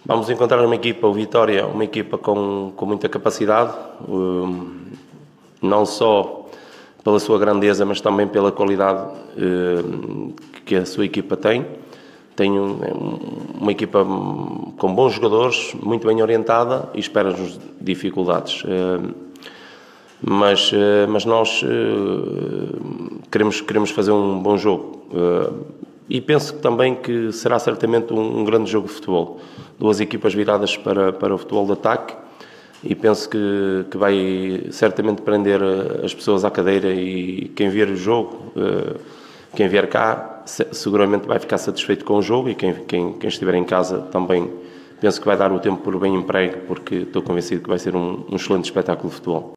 Vamos encontrar uma equipa, o Vitória, uma equipa com muita capacidade, não só pela sua grandeza, mas também pela qualidade que a sua equipa tem. Tem uma equipa com bons jogadores, muito bem orientada e espera-nos dificuldades. Mas nós queremos fazer um bom jogo. E penso também que será certamente um grande jogo de futebol. Duas equipas viradas para o futebol de ataque, e penso que vai certamente prender as pessoas à cadeira, e quem ver o jogo, quem vier cá, seguramente vai ficar satisfeito com o jogo, e quem estiver em casa também penso que vai dar o tempo por bem emprego, porque estou convencido que vai ser um excelente espetáculo de futebol.